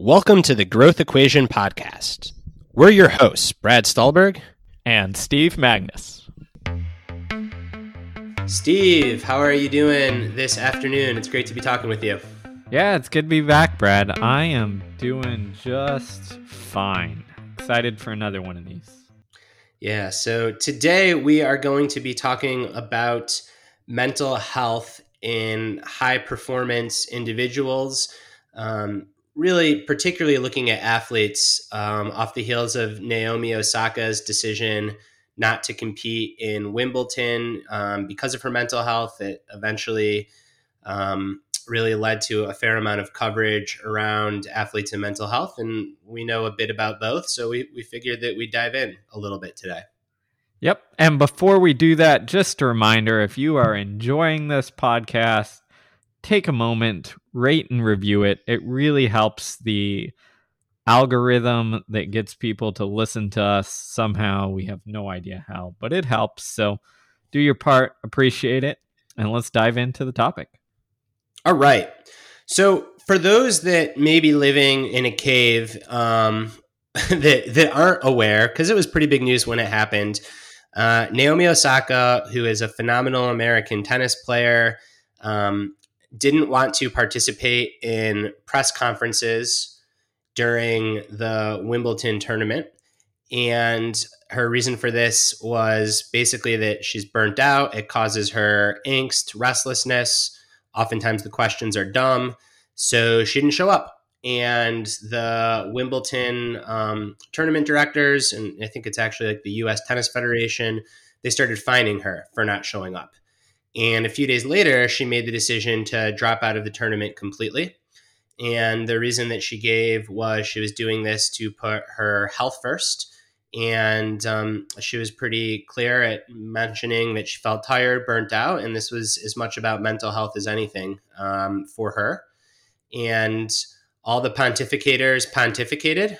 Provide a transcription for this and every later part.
Welcome to the Growth Equation Podcast. We're your hosts, Brad Stulberg and Steve Magnus. Steve, how are you doing this afternoon? It's great to be talking with you. Yeah, it's good to be back, Brad. I am doing just fine. Excited for another one of these. Yeah, so today we are going to be talking about mental health in high performance individuals. Really, particularly looking at athletes off the heels of Naomi Osaka's decision not to compete in Wimbledon because of her mental health. It eventually really led to a fair amount of coverage around athletes and mental health. And we know a bit about both. So we figured that we'd dive in a little bit today. Yep. And before we do that, just a reminder, if you are enjoying this podcast, take a moment, rate and review it. It really helps the algorithm that gets people to listen to us. Somehow, we have no idea how, but it helps. So do your part, appreciate it, and let's dive into the topic. All right. So for those that may be living in a cave that aren't aware, because it was pretty big news when it happened, Naomi Osaka, who is a phenomenal American tennis player, didn't want to participate in press conferences during the Wimbledon tournament. And her reason for this was basically that she's burnt out. It causes her angst, restlessness. Oftentimes the questions are dumb. So she didn't show up. And the Wimbledon tournament directors, and I think it's actually like the U.S. Tennis Federation, they started fining her for not showing up. And a few days later, she made the decision to drop out of the tournament completely. And the reason that she gave was she was doing this to put her health first. And she was pretty clear at mentioning that she felt tired, burnt out, and this was as much about mental health as anything for her. And all the pontificators pontificated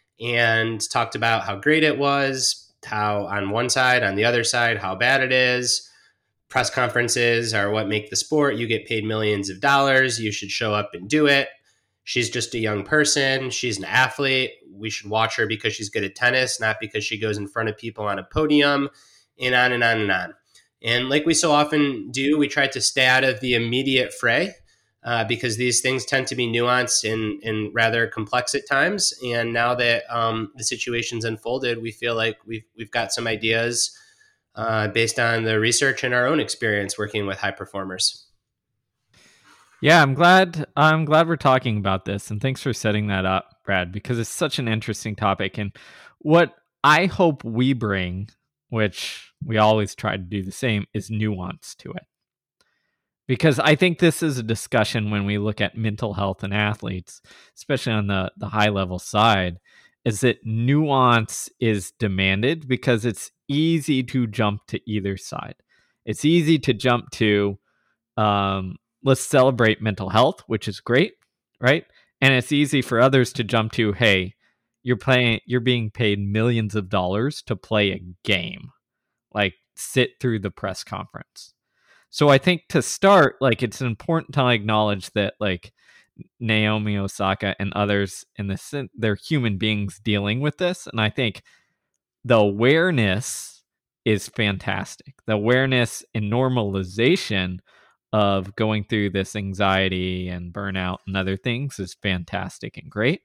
and talked about how great it was, how on one side, on the other side, how bad it is. Press conferences are what make the sport. You get paid millions of dollars. You should show up and do it. She's just a young person. She's an athlete. We should watch her because she's good at tennis, not because she goes in front of people on a podium, and on and on and on. And like we so often do, we try to stay out of the immediate fray because these things tend to be nuanced and rather complex at times. And now that the situation's unfolded, we feel like we've got some ideas based on the research and our own experience working with high performers. Yeah, I'm glad we're talking about this, and thanks for setting that up, Brad, because it's such an interesting topic. And what I hope we bring, which we always try to do the same, is nuance to it. Because I think this is a discussion when we look at mental health in athletes, especially on the high level side, is that nuance is demanded because it's easy to jump to either side. It's easy to jump to, let's celebrate mental health, which is great, right? And it's easy for others to jump to, hey, you're being paid millions of dollars to play a game, like sit through the press conference. So I think to start, like, it's important to acknowledge that, like, Naomi Osaka and others in this, they're human beings dealing with this. And I think the awareness is fantastic. The awareness and normalization of going through this anxiety and burnout and other things is fantastic and great.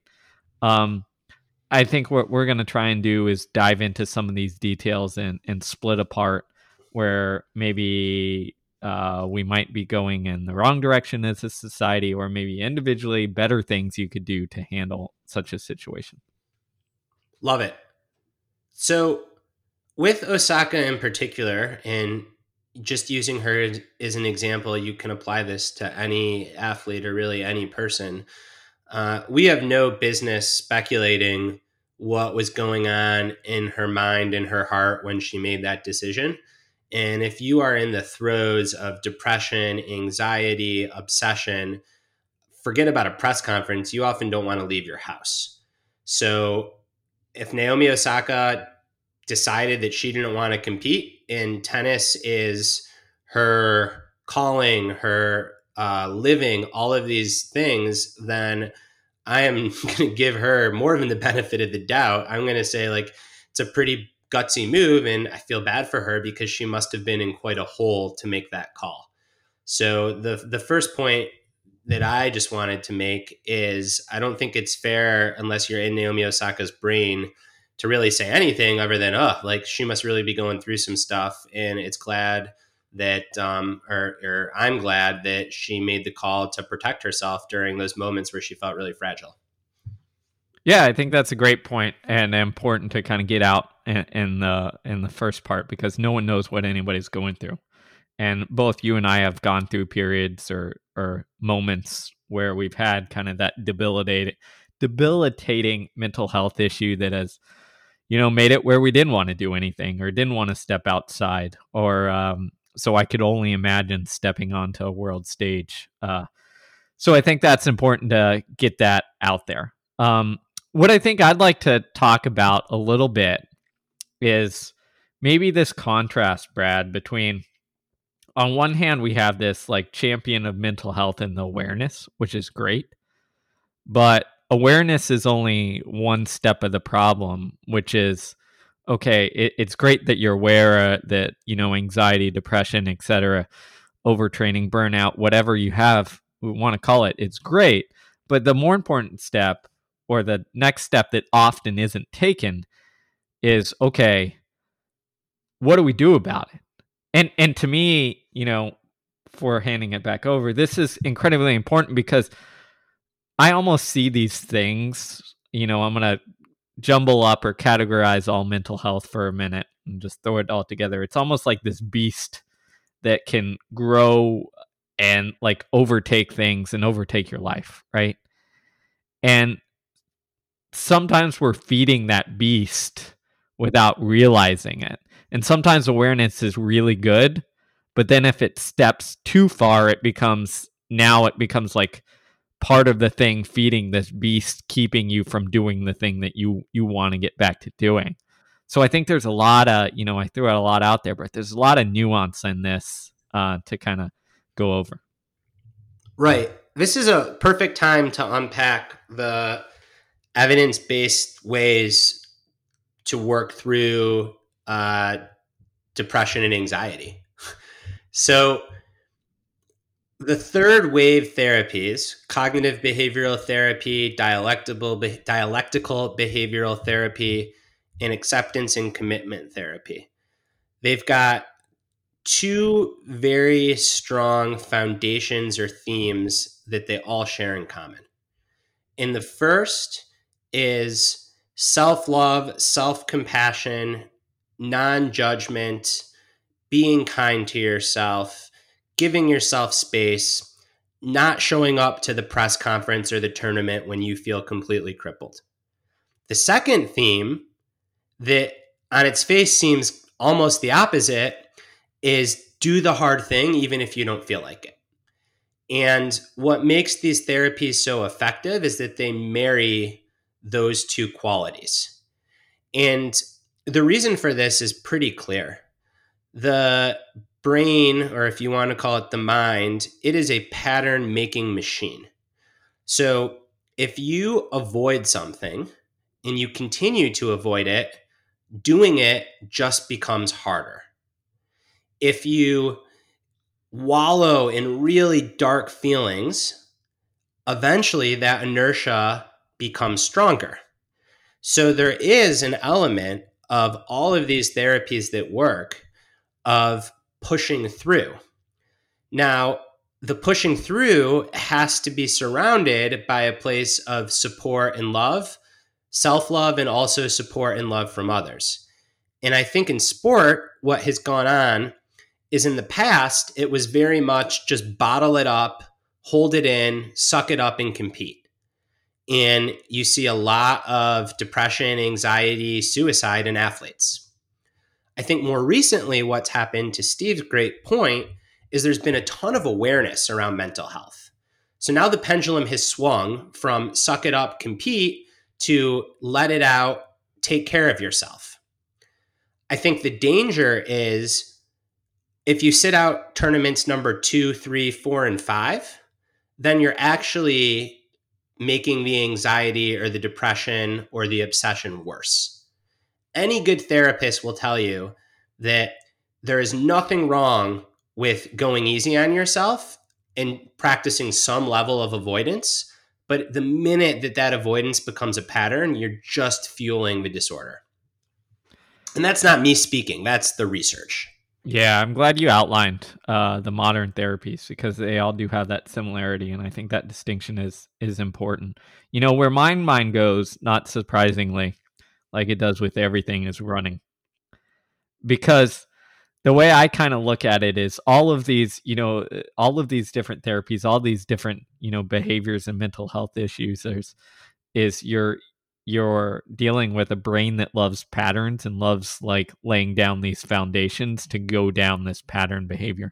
I think what we're going to try and do is dive into some of these details and split apart where maybe we might be going in the wrong direction as a society, or maybe individually better things you could do to handle such a situation. Love it. So with Osaka in particular, and just using her as an example, you can apply this to any athlete or really any person. We have no business speculating what was going on in her mind and her heart when she made that decision. And if you are in the throes of depression, anxiety, obsession, forget about a press conference. You often don't want to leave your house. So if Naomi Osaka decided that she didn't want to compete and tennis is her calling, her living, all of these things, then I am going to give her more than the benefit of the doubt. I'm going to say, like, it's a pretty gutsy move, and I feel bad for her because she must have been in quite a hole to make that call. So the first point that I just wanted to make is I don't think it's fair, unless you're in Naomi Osaka's brain, to really say anything other than, oh, like, she must really be going through some stuff, and it's glad that or I'm glad that she made the call to protect herself during those moments where she felt really fragile. Yeah, I think that's a great point and important to kind of get out in the first part, because no one knows what anybody's going through. And both you and I have gone through periods or moments where we've had kind of that debilitating mental health issue that has, made it where we didn't want to do anything or didn't want to step outside, or so I could only imagine stepping onto a world stage. So I think that's important to get that out there. What I think I'd like to talk about a little bit is maybe this contrast, Brad, between, on one hand, we have this like champion of mental health and the awareness, which is great. But awareness is only one step of the problem, which is, okay, it's great that you're aware that, anxiety, depression, etc., overtraining, burnout, whatever you have, we want to call it, it's great. But the more important step, or the next step that often isn't taken, is, okay, what do we do about it? And to me, for handing it back over, this is incredibly important, because I almost see these things, I'm going to jumble up or categorize all mental health for a minute and just throw it all together. It's almost like this beast that can grow and like overtake things and overtake your life, right? And sometimes we're feeding that beast without realizing it. And sometimes awareness is really good, but then if it steps too far, it becomes like part of the thing feeding this beast, keeping you from doing the thing that you want to get back to doing. So I think there's a lot of, I threw out a lot out there, but there's a lot of nuance in this to kind of go over. Right. This is a perfect time to unpack the evidence-based ways to work through depression and anxiety. So the third wave therapies, cognitive behavioral therapy, dialectical behavioral therapy, and acceptance and commitment therapy, they've got two very strong foundations or themes that they all share in common. And the first is self-love, self-compassion, non-judgment, being kind to yourself, giving yourself space, not showing up to the press conference or the tournament when you feel completely crippled. The second theme, that on its face seems almost the opposite, is do the hard thing even if you don't feel like it. And what makes these therapies so effective is that they marry those two qualities. And the reason for this is pretty clear. The brain, or if you want to call it the mind, it is a pattern making machine. So if you avoid something and you continue to avoid it, doing it just becomes harder. If you wallow in really dark feelings, eventually that inertia becomes stronger. So there is an element of all of these therapies that work of pushing through. Now, the pushing through has to be surrounded by a place of support and love, self-love, and also support and love from others. And I think in sport, what has gone on is, in the past, it was very much just bottle it up, hold it in, suck it up, and compete. And you see a lot of depression, anxiety, suicide in athletes. I think more recently what's happened, to Steve's great point, is there's been a ton of awareness around mental health. So now the pendulum has swung from suck it up, compete, to let it out, take care of yourself. I think the danger is, if you sit out tournaments number 2, 3, 4, and 5, then you're actually making the anxiety or the depression or the obsession worse. Any good therapist will tell you that there is nothing wrong with going easy on yourself and practicing some level of avoidance. But the minute that avoidance becomes a pattern, you're just fueling the disorder. And that's not me speaking, that's the research. Yeah, I'm glad you outlined the modern therapies because they all do have that similarity, and I think that distinction is important. Where my mind goes, not surprisingly, like it does with everything, is running. Because the way I kind of look at it is all of these different therapies, all these different, behaviors and mental health issues, is you're dealing with a brain that loves patterns and loves like laying down these foundations to go down this pattern behavior.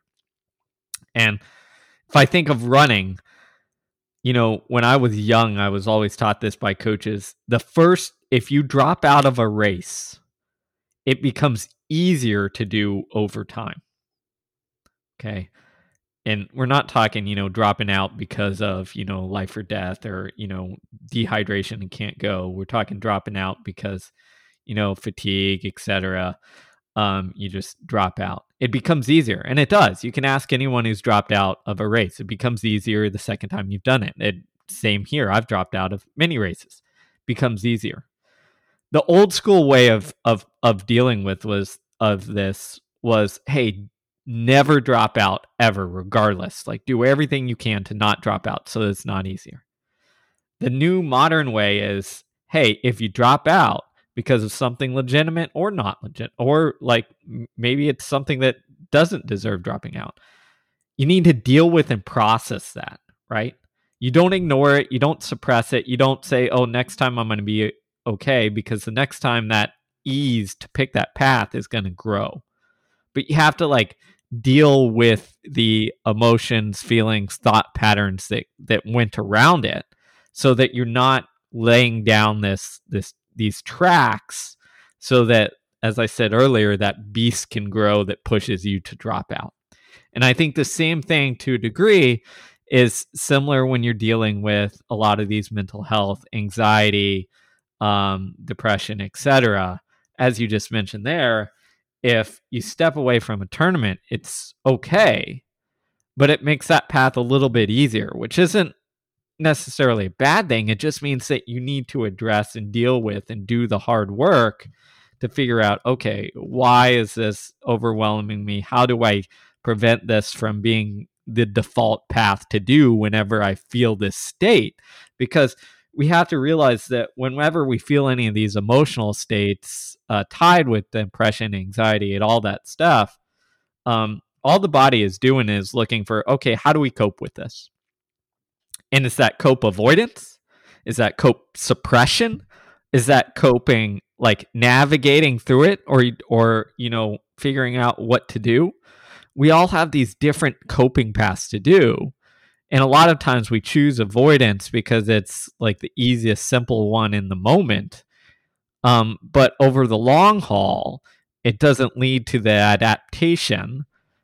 And if I think of running, when I was young, I was always taught this by coaches. If you drop out of a race, it becomes easier to do over time. Okay. And we're not talking, dropping out because of, life or death or, dehydration and can't go. We're talking dropping out because, fatigue, etc. You just drop out. It becomes easier. And it does. You can ask anyone who's dropped out of a race. It becomes easier the second time you've done it. Same here. I've dropped out of many races. Becomes easier. The old school way of dealing with this was, hey, never drop out ever, regardless. Like, do everything you can to not drop out so it's not easier. The new modern way is, hey, if you drop out because of something legitimate or not legit, or like maybe it's something that doesn't deserve dropping out, you need to deal with and process that, right? You don't ignore it. You don't suppress it. You don't say, oh, next time I'm going to be okay, because the next time that ease to pick that path is going to grow. But you have to like deal with the emotions, feelings, thought patterns that went around it, so that you're not laying down these tracks, so that, as I said earlier, that beast can grow that pushes you to drop out. And I think the same thing to a degree is similar when you're dealing with a lot of these mental health, anxiety, depression, etc. As you just mentioned there, if you step away from a tournament, it's okay, but it makes that path a little bit easier, which isn't necessarily a bad thing. It just means that you need to address and deal with and do the hard work to figure out, okay, why is this overwhelming me? How do I prevent this from being the default path to do whenever I feel this state? Because we have to realize that whenever we feel any of these emotional states tied with depression, anxiety, and all that stuff, all the body is doing is looking for, okay, how do we cope with this? And is that cope avoidance? Is that cope suppression? Is that coping, like navigating through it, or figuring out what to do? We all have these different coping paths to do. And a lot of times we choose avoidance because it's like the easiest, simple one in the moment. But over the long haul, it doesn't lead to the adaptation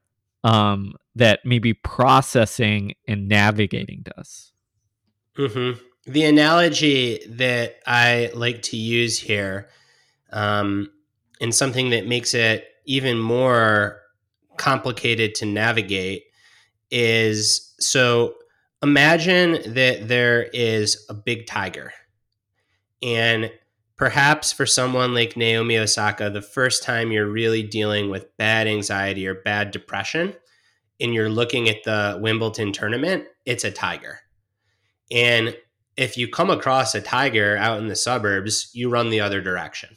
that maybe processing and navigating does. Mm-hmm. The analogy that I like to use here, and something that makes it even more complicated to navigate, is, so imagine that there is a big tiger, and perhaps for someone like Naomi Osaka, the first time you're really dealing with bad anxiety or bad depression and you're looking at the Wimbledon tournament, it's a tiger. And if you come across a tiger out in the suburbs, you run the other direction.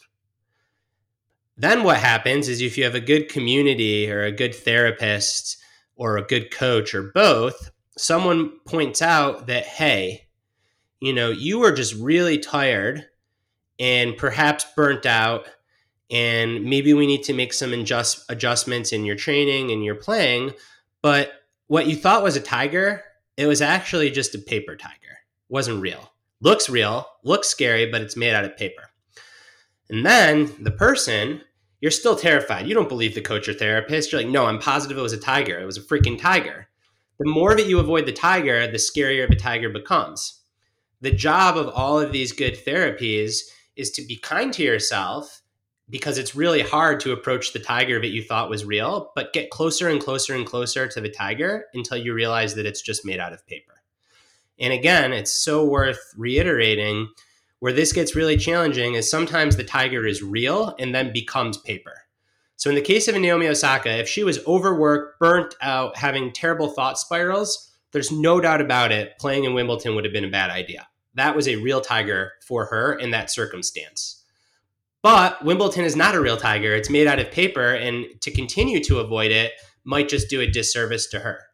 Then what happens is, if you have a good community or a good therapist or a good coach or both, someone points out that, hey, you were just really tired and perhaps burnt out, and maybe we need to make some adjustments in your training and your playing. But what you thought was a tiger, it was actually just a paper tiger. It wasn't real. Looks real, looks scary, but it's made out of paper. And then the person, you're still terrified. You don't believe the coach or therapist. You're like, no, I'm positive it was a tiger. It was a freaking tiger. The more that you avoid the tiger, the scarier the tiger becomes. the job of all of these good therapies is to be kind to yourself, because it's really hard to approach the tiger that you thought was real, but get closer and closer and closer to the tiger until you realize that it's just made out of paper. And again, it's so worth reiterating, where this gets really challenging is sometimes the tiger is real and then becomes paper. So in the case of Naomi Osaka, if she was overworked, burnt out, having terrible thought spirals, there's no doubt about it, playing in Wimbledon would have been a bad idea. That was a real tiger for her in that circumstance. But Wimbledon is not a real tiger. It's made out of paper, and to continue to avoid it might just do a disservice to her.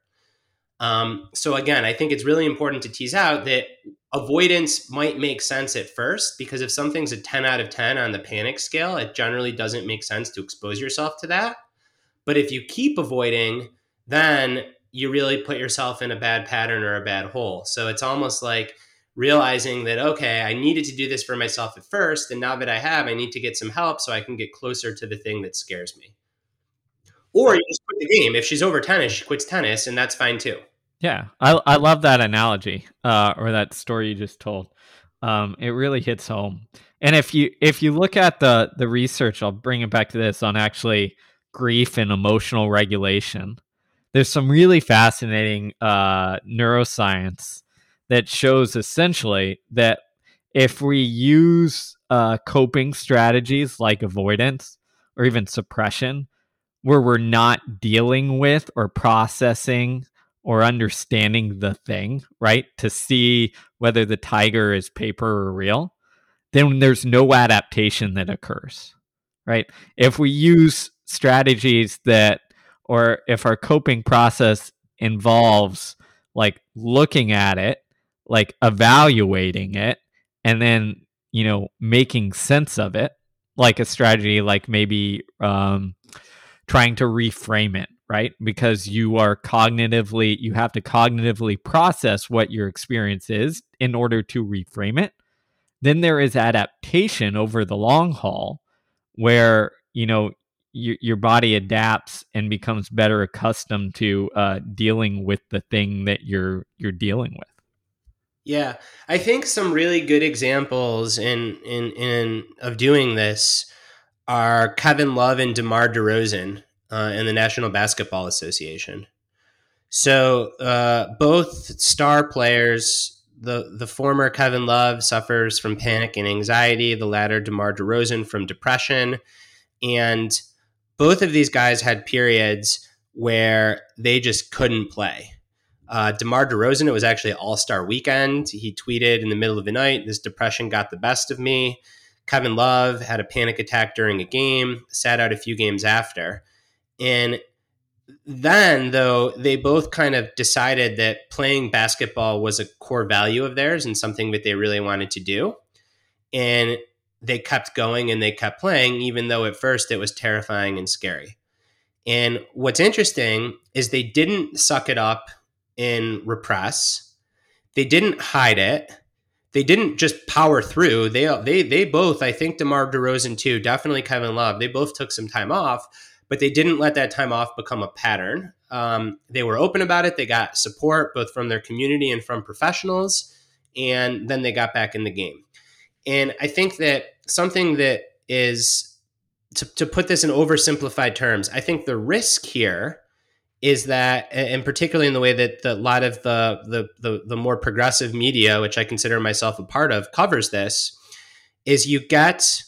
So again, I think it's really important to tease out that avoidance might make sense at first, because if something's a 10 out of 10 on the panic scale, it generally doesn't make sense to expose yourself to that. But if you keep avoiding, then you really put yourself in a bad pattern or a bad hole. So it's almost like realizing that, okay, I needed to do this for myself at first, and now that I have, I need to get some help so I can get closer to the thing that scares me. Or you just quit the game. If she's over tennis, she quits tennis, and that's fine too. Yeah, I love that analogy or that story you just told. It really hits home. And if you look at the research, I'll bring it back to this on actually grief and emotional regulation. There's some really fascinating neuroscience that shows essentially that if we use coping strategies like avoidance or even suppression, where we're not dealing with or processing or understanding the thing, right, to see whether the tiger is paper or real, then there's no adaptation that occurs, right? If we use strategies that, or if our coping process involves like looking at it, like evaluating it, and then, making sense of it, like a strategy, like maybe trying to reframe it, right? Because you have to cognitively process what your experience is in order to reframe it. Then there is adaptation over the long haul, where, your body adapts and becomes better accustomed to dealing with the thing that you're dealing with. Yeah, I think some really good examples in of doing this are Kevin Love and DeMar DeRozan in the National Basketball Association. So both star players, the former Kevin Love suffers from panic and anxiety, the latter DeMar DeRozan from depression. And both of these guys had periods where they just couldn't play. DeMar DeRozan, it was actually All-Star Weekend. He tweeted in the middle of the night, "This depression got the best of me." Kevin Love had a panic attack during a game, sat out a few games after. And then, though, they both kind of decided that playing basketball was a core value of theirs and something that they really wanted to do. And they kept going and they kept playing, even though at first it was terrifying and scary. And what's interesting is they didn't suck it up and repress. They didn't hide it. They didn't just power through. They both, I think DeMar DeRozan too, definitely Kevin Love, they both took some time off, but they didn't let that time off become a pattern. They were open about it. They got support both from their community and from professionals, and then they got back in the game. And I think that something that is, to put this in oversimplified terms, I think the risk here is that, and particularly in the way that a lot of the more progressive media, which I consider myself a part of, covers this, is you get,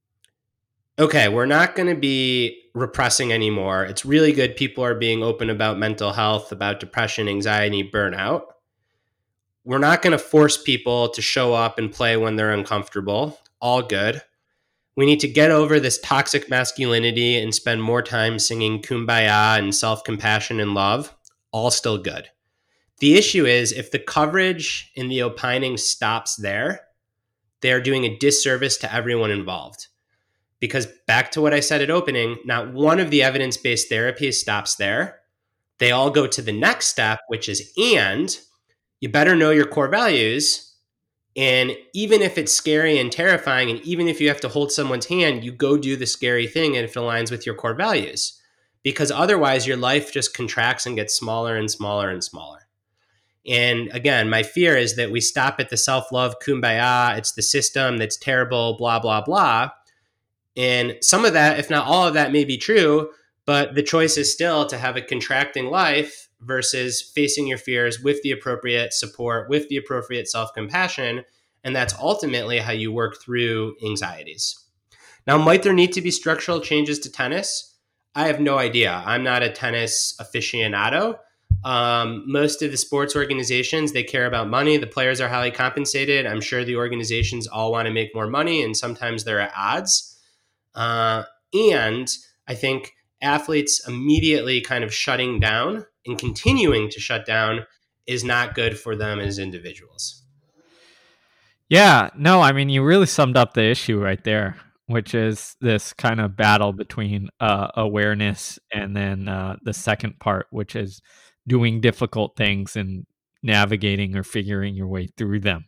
okay, we're not going to be repressing anymore. It's really good people are being open about mental health, about depression, anxiety, burnout. We're not going to force people to show up and play when they're uncomfortable. All good. We need to get over this toxic masculinity and spend more time singing Kumbaya and self-compassion and love. All still good. The issue is, if the coverage and the opining stops there, they are doing a disservice to everyone involved. Because back to what I said at opening, not one of the evidence-based therapies stops there. They all go to the next step, which is, and you better know your core values. And even if it's scary and terrifying, and even if you have to hold someone's hand, you go do the scary thing and if it aligns with your core values. Because otherwise your life just contracts and gets smaller and smaller and smaller. And again, my fear is that we stop at the self-love kumbaya, it's the system that's terrible, blah, blah, blah. And some of that, if not all of that, may be true, but the choice is still to have a contracting life versus facing your fears with the appropriate support, with the appropriate self-compassion. And that's ultimately how you work through anxieties. Now, might there need to be structural changes to tennis? I have no idea. I'm not a tennis aficionado. Most of the sports organizations, they care about money. The players are highly compensated. I'm sure the organizations all want to make more money, and sometimes they're at odds. And I think athletes immediately kind of shutting down and continuing to shut down is not good for them as individuals. Yeah, no, I mean, you really summed up the issue right there, which is this kind of battle between awareness and then the second part, which is doing difficult things and navigating or figuring your way through them.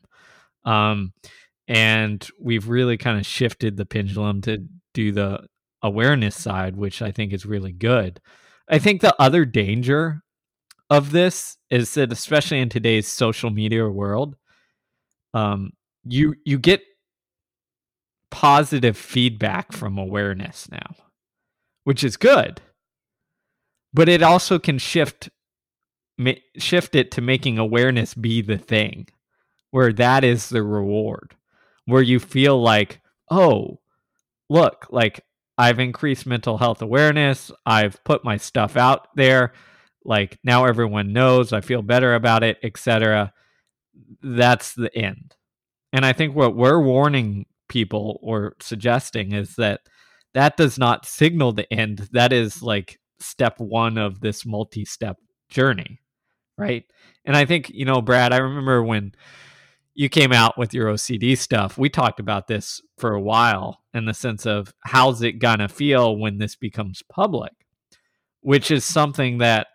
And we've really kind of shifted the pendulum to do the awareness side, which I think is really good. I think the other danger of this is that, especially in today's social media world, you get positive feedback from awareness now, which is good, but it also can shift it to making awareness be the thing, where that is the reward, where you feel like, oh, look, like I've increased mental health awareness, I've put my stuff out there, like now everyone knows, I feel better about it, etc. That's the end. And I think what we're warning people or suggesting is that that does not signal the end. That is like step one of this multi-step journey, right? And I think, Brad, I remember when you came out with your OCD stuff, we talked about this for a while in the sense of how's it gonna feel when this becomes public, which is something that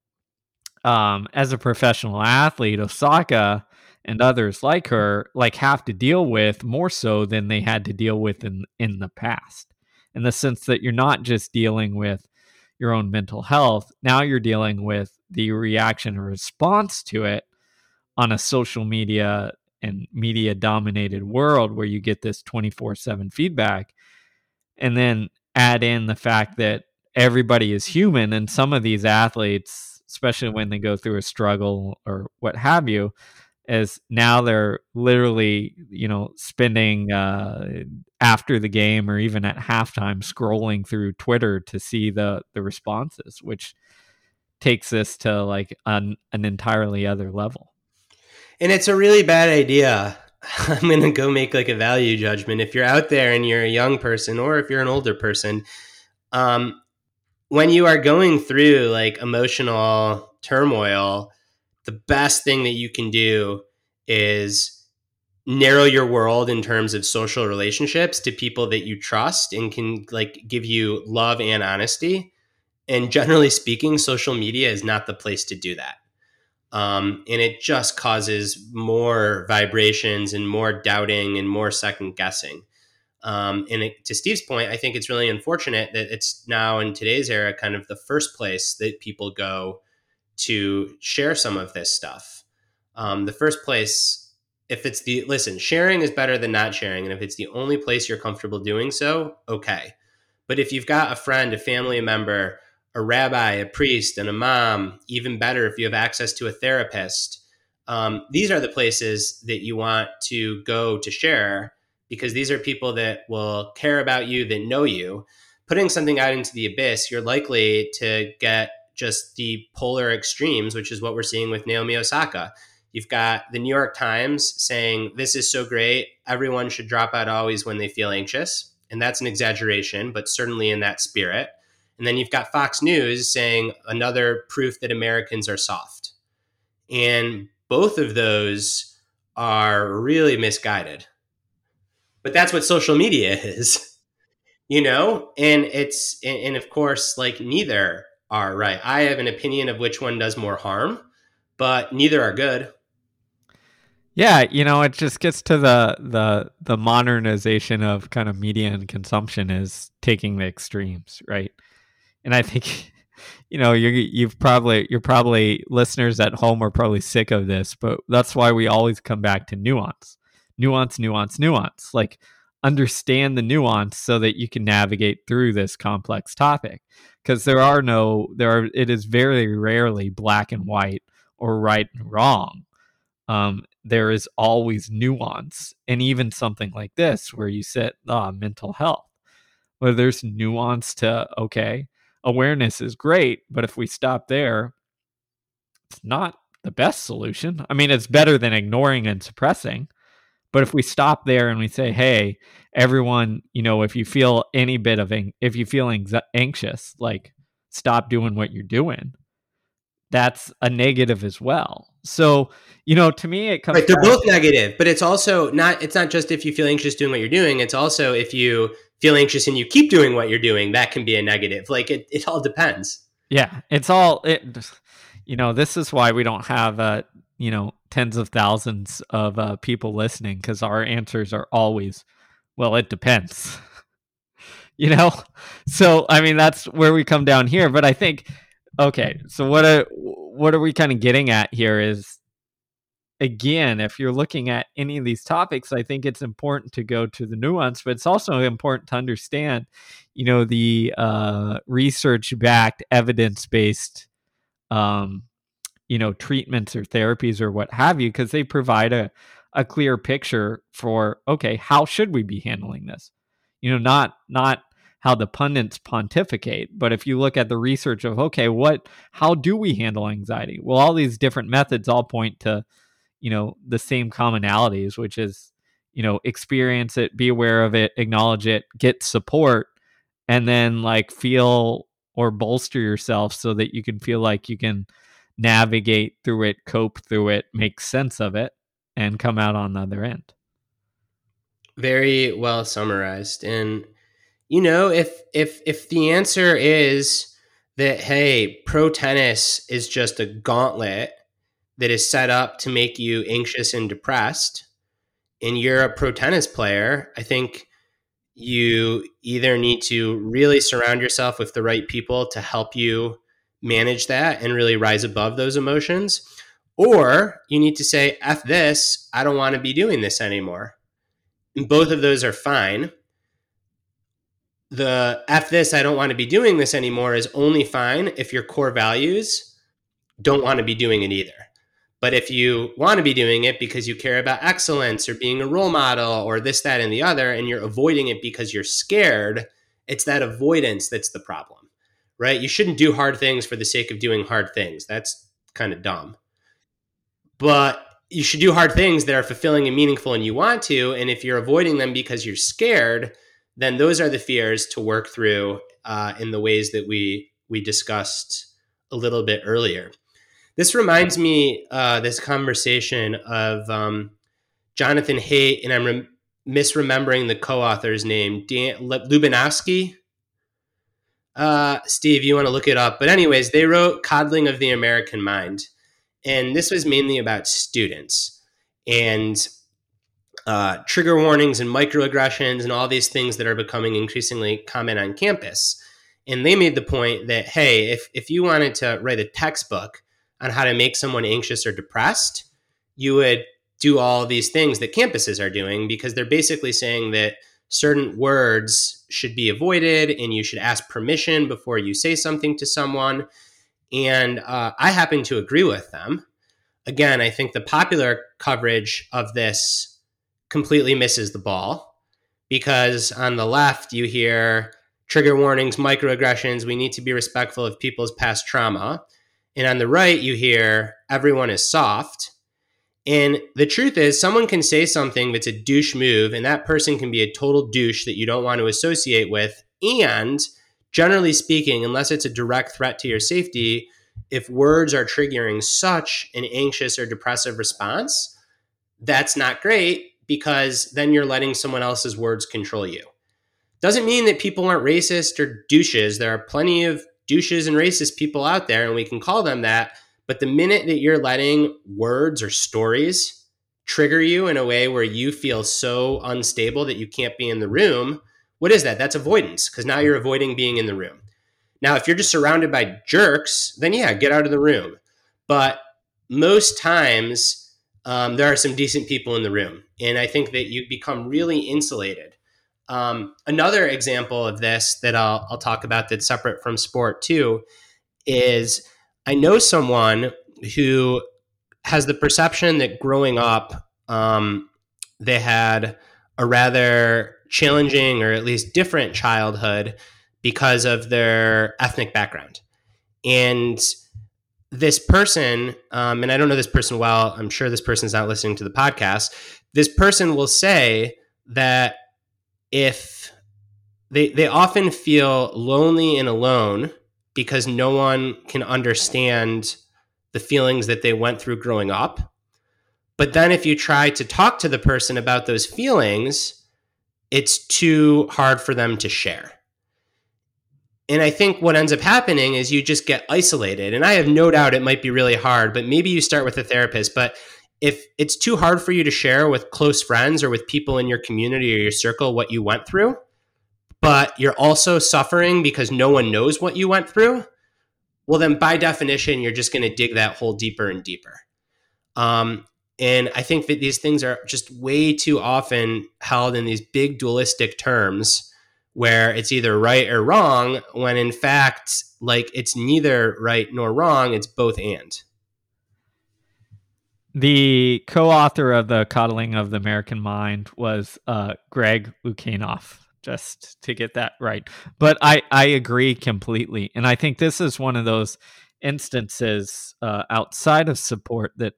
as a professional athlete, Osaka and others like her have to deal with more so than they had to deal with in the past, in the sense that you're not just dealing with your own mental health. Now you're dealing with the reaction or response to it on a social media and media dominated world where you get this 24/7 feedback, and then add in the fact that everybody is human, and some of these athletes, especially when they go through a struggle or what have you, is now they're literally, spending after the game or even at halftime scrolling through Twitter to see the responses, which takes this to like an entirely other level. And it's a really bad idea. I'm going to go make like a value judgment. If you're out there and you're a young person, or if you're an older person, when you are going through like emotional turmoil, the best thing that you can do is narrow your world in terms of social relationships to people that you trust and can like give you love and honesty. And generally speaking, social media is not the place to do that. And it just causes more vibrations and more doubting and more second guessing. To Steve's point, I think it's really unfortunate that it's now in today's era kind of the first place that people go to share some of this stuff. The first place, sharing is better than not sharing. And if it's the only place you're comfortable doing so, okay. But if you've got a friend, a family member, a rabbi, a priest, and a mom, even better if you have access to a therapist, these are the places that you want to go to share, because these are people that will care about you, that know you. Putting something out into the abyss, you're likely to get just the polar extremes, which is what we're seeing with Naomi Osaka. You've got the New York Times saying, this is so great, everyone should drop out always when they feel anxious. And that's an exaggeration, but certainly in that spirit. And then you've got Fox News saying another proof that Americans are soft. And both of those are really misguided. But that's what social media is, And of course, like neither are right. I have an opinion of which one does more harm, but neither are good. Yeah, it just gets to the modernization of kind of media and consumption is taking the extremes, right? And I think you're probably listeners at home are probably sick of this, but that's why we always come back to nuance, nuance, nuance, nuance. Like, understand the nuance so that you can navigate through this complex topic. Because it is very rarely black and white or right and wrong. There is always nuance, and even something like this where you sit mental health, where there's nuance to, okay, awareness is great, but if we stop there, it's not the best solution. I mean, it's better than ignoring and suppressing, but if we stop there and we say, hey, everyone, if you feel any bit of if you feel anxious, like, stop doing what you're doing, that's a negative as well. So, to me, it comes right. They're both negative, but it's also it's not just if you feel anxious doing what you're doing. It's also if you feel anxious and you keep doing what you're doing, that can be a negative. Like, it all depends. Yeah. This is why we don't have, tens of thousands of people listening, because our answers are always, well, it depends. So, I mean, that's where we come down here. But I think, okay, so what are we kind of getting at here is, again, if you're looking at any of these topics, I think it's important to go to the nuance, but it's also important to understand, the research-backed, evidence-based, treatments or therapies or what have you, because they provide a clear picture for, okay, how should we be handling this? Not how the pundits pontificate, but if you look at the research of, okay, how do we handle anxiety? Well, all these different methods all point to, the same commonalities, which is, experience it, be aware of it, acknowledge it, get support, and then like feel or bolster yourself so that you can feel like you can navigate through it, cope through it, make sense of it, and come out on the other end. Very well summarized. And if the answer is that, hey, pro tennis is just a gauntlet that is set up to make you anxious and depressed, and you're a pro tennis player, I think you either need to really surround yourself with the right people to help you manage that and really rise above those emotions, or you need to say, F this, I don't want to be doing this anymore. And both of those are fine. The F this, I don't want to be doing this anymore is only fine if your core values don't want to be doing it either. But if you want to be doing it because you care about excellence or being a role model or this, that, and the other, and you're avoiding it because you're scared, it's that avoidance that's the problem, right? You shouldn't do hard things for the sake of doing hard things. That's kind of dumb. But you should do hard things that are fulfilling and meaningful and you want to. And if you're avoiding them because you're scared, then those are the fears to work through in the ways that we discussed a little bit earlier. This reminds me, this conversation of Jonathan Haidt, and I'm misremembering the co-author's name, Dan Lubinovsky. Steve, you want to look it up. But anyways, they wrote Coddling of the American Mind. And this was mainly about students and trigger warnings and microaggressions and all these things that are becoming increasingly common on campus. And they made the point that, hey, if you wanted to write a textbook on how to make someone anxious or depressed, you would do all these things that campuses are doing, because they're basically saying that certain words should be avoided and you should ask permission before you say something to someone. And I happen to agree with them. Again, I think the popular coverage of this completely misses the ball, because on the left, you hear trigger warnings, microaggressions, we need to be respectful of people's past trauma. And on the right, you hear everyone is soft. And the truth is, someone can say something that's a douche move, and that person can be a total douche that you don't want to associate with. And generally speaking, unless it's a direct threat to your safety, if words are triggering such an anxious or depressive response, that's not great, because then you're letting someone else's words control you. Doesn't mean that people aren't racist or douches. There are plenty of douches and racist people out there, and we can call them that. But the minute that you're letting words or stories trigger you in a way where you feel so unstable that you can't be in the room, what is that? That's avoidance, because now you're avoiding being in the room. Now, if you're just surrounded by jerks, then yeah, get out of the room. But most times, there are some decent people in the room. And I think that you become really insulated. Another example of this that I'll talk about that's separate from sport too is I know someone who has the perception that growing up, they had a rather challenging or at least different childhood because of their ethnic background. And this person, and I don't know this person well, I'm sure this person's not listening to the podcast. This person will say that if they often feel lonely and alone because no one can understand the feelings that they went through growing up. But then if you try to talk to the person about those feelings, it's too hard for them to share. And I think what ends up happening is you just get isolated. And I have no doubt it might be really hard, but maybe you start with a therapist. But if it's too hard for you to share with close friends or with people in your community or your circle what you went through, but you're also suffering because no one knows what you went through, well, then by definition, you're just going to dig that hole deeper and deeper. And I think that these things are just way too often held in these big dualistic terms where it's either right or wrong, when in fact, like, it's neither right nor wrong, it's both and. The co-author of The Coddling of the American Mind was Greg Lukianoff, just to get that right. But I agree completely. And I think this is one of those instances outside of sport that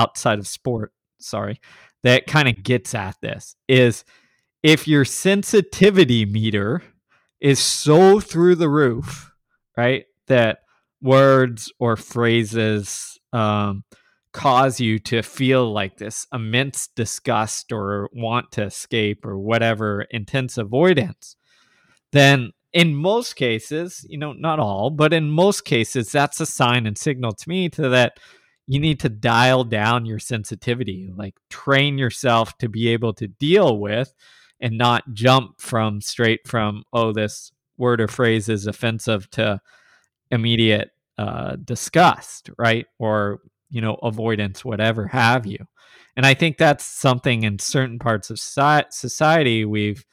kind of gets at this, is if your sensitivity meter is so through the roof, right, that words or phrases cause you to feel like this immense disgust or want to escape or whatever, intense avoidance, then in most cases, not all, but in most cases, that's a sign and signal to me that you need to dial down your sensitivity, like train yourself to be able to deal with and not jump straight from, oh, this word or phrase is offensive, to immediate disgust, right? Or, avoidance, whatever have you. And I think that's something in certain parts of society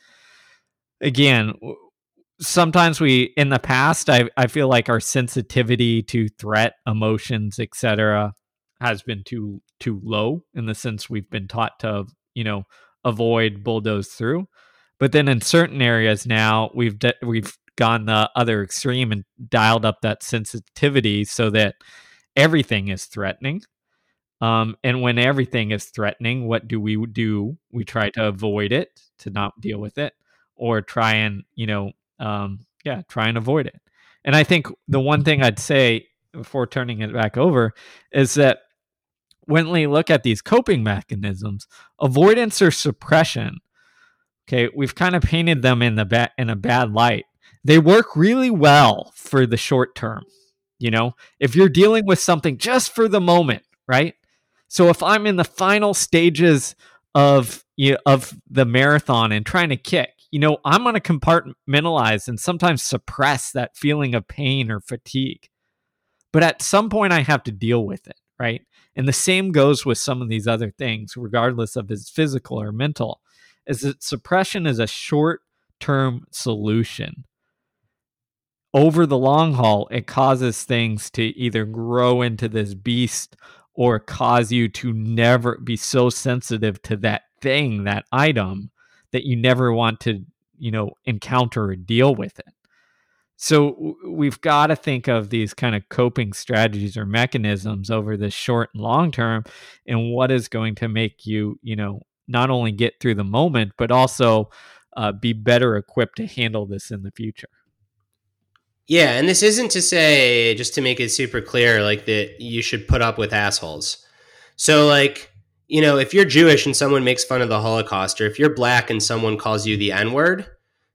sometimes in the past, I feel like our sensitivity to threat, emotions, etc., has been too low, in the sense we've been taught to, avoid, bulldoze through. But then in certain areas now, we've gone the other extreme and dialed up that sensitivity so that everything is threatening. And when everything is threatening, what do? We try to avoid it, to not deal with it, or try and, try and avoid it. And I think the one thing I'd say before turning it back over is that when we look at these coping mechanisms, avoidance or suppression, okay, we've kind of painted them in a bad light. They work really well for the short term. If you're dealing with something just for the moment, right? So if I'm in the final stages of the marathon and trying to kick, I'm going to compartmentalize and sometimes suppress that feeling of pain or fatigue. But at some point, I have to deal with it, right? And the same goes with some of these other things, regardless of it's physical or mental, is that suppression is a short-term solution. Over the long haul, it causes things to either grow into this beast or cause you to never be so sensitive to that thing, that item, that you never want to, encounter or deal with it. So we've got to think of these kind of coping strategies or mechanisms over the short and long term, and what is going to make you, not only get through the moment, but also be better equipped to handle this in the future. Yeah, and this isn't to say, just to make it super clear, like, that you should put up with assholes. So, like, if you're Jewish and someone makes fun of the Holocaust, or if you're black and someone calls you the N-word,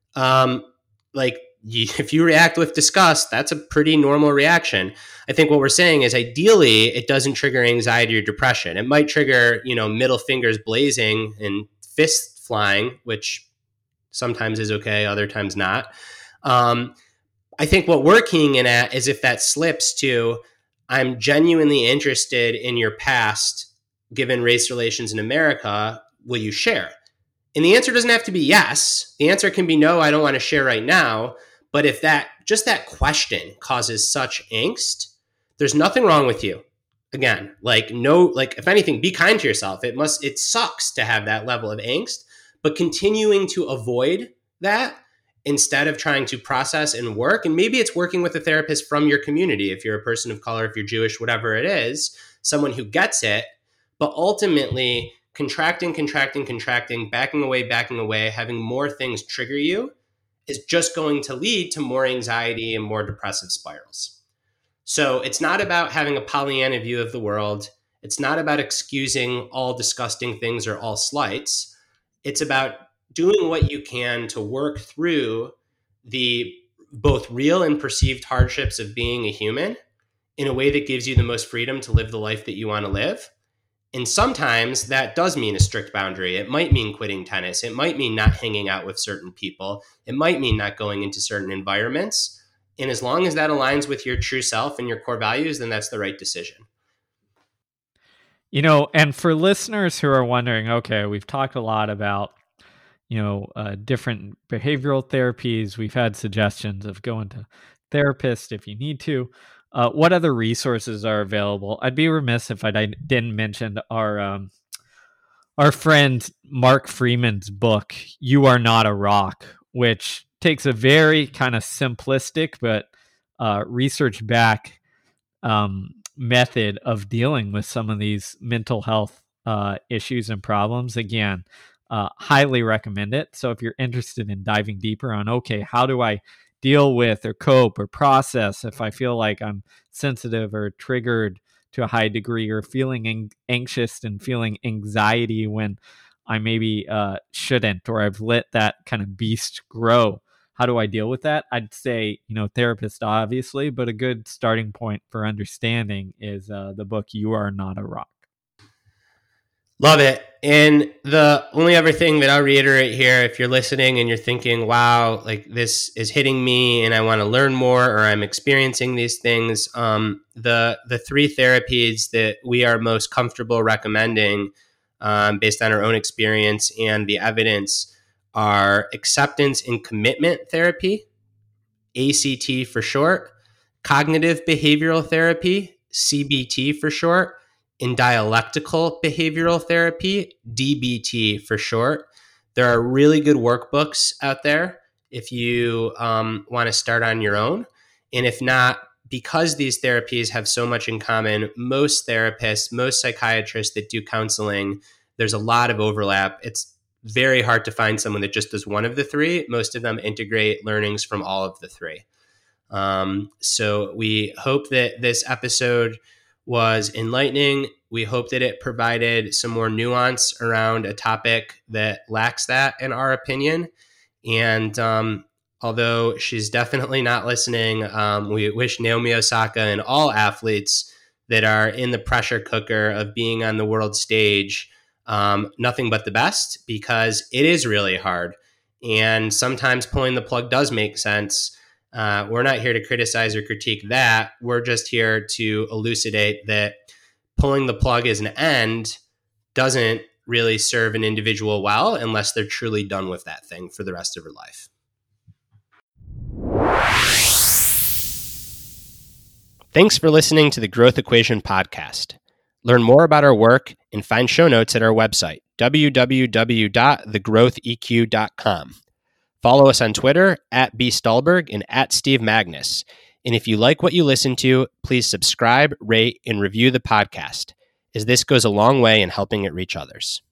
if you react with disgust, that's a pretty normal reaction. I think what we're saying is, ideally, it doesn't trigger anxiety or depression. It might trigger, middle fingers blazing and fists flying, which sometimes is okay, other times not. I think what we're keying in at is if that slips to, I'm genuinely interested in your past, given race relations in America, will you share? And the answer doesn't have to be yes. The answer can be no, I don't want to share right now. But if that question causes such angst, there's nothing wrong with you. Again, if anything, be kind to yourself. It sucks to have that level of angst, but continuing to avoid that instead of trying to process and work, and maybe it's working with a therapist from your community, if you're a person of color, if you're Jewish, whatever it is, someone who gets it, but ultimately contracting, backing away, having more things trigger you is just going to lead to more anxiety and more depressive spirals. So it's not about having a Pollyanna view of the world. It's not about excusing all disgusting things or all slights. It's about doing what you can to work through the both real and perceived hardships of being a human in a way that gives you the most freedom to live the life that you want to live. And sometimes that does mean a strict boundary. It might mean quitting tennis. It might mean not hanging out with certain people. It might mean not going into certain environments. And as long as that aligns with your true self and your core values, then that's the right decision. And for listeners who are wondering, okay, we've talked a lot about, different behavioral therapies. We've had suggestions of going to therapist if you need to. What other resources are available? I'd be remiss if I didn't mention our friend Mark Freeman's book, You Are Not a Rock, which takes a very kind of simplistic but research-backed method of dealing with some of these mental health issues and problems. Again, highly recommend it. So if you're interested in diving deeper on, okay, how do I deal with or cope or process if I feel like I'm sensitive or triggered to a high degree, or feeling anxious and feeling anxiety when I maybe shouldn't, or I've let that kind of beast grow. How do I deal with that? I'd say, therapist, obviously, but a good starting point for understanding is the book, You Are Not a Rock. Love it. And the only other thing that I'll reiterate here, if you're listening and you're thinking, wow, like this is hitting me and I want to learn more, or I'm experiencing these things, the three therapies that we are most comfortable recommending based on our own experience and the evidence are acceptance and commitment therapy, ACT for short, cognitive behavioral therapy, CBT for short, and dialectical behavioral therapy, DBT for short. There are really good workbooks out there if you want to start on your own. And if not, because these therapies have so much in common, most therapists, most psychiatrists that do counseling, there's a lot of overlap. It's very hard to find someone that just does one of the three. Most of them integrate learnings from all of the three. So we hope that this episode was enlightening. We hope that it provided some more nuance around a topic that lacks that, in our opinion. And although she's definitely not listening, we wish Naomi Osaka and all athletes that are in the pressure cooker of being on the world stage nothing but the best, because it is really hard. And sometimes pulling the plug does make sense. We're not here to criticize or critique that. We're just here to elucidate that pulling the plug as an end doesn't really serve an individual well unless they're truly done with that thing for the rest of their life. Thanks for listening to the Growth Equation podcast. Learn more about our work and find show notes at our website, www.thegrowtheq.com. Follow us on Twitter @bstulberg and @SteveMagnus. And if you like what you listen to, please subscribe, rate, and review the podcast, as this goes a long way in helping it reach others.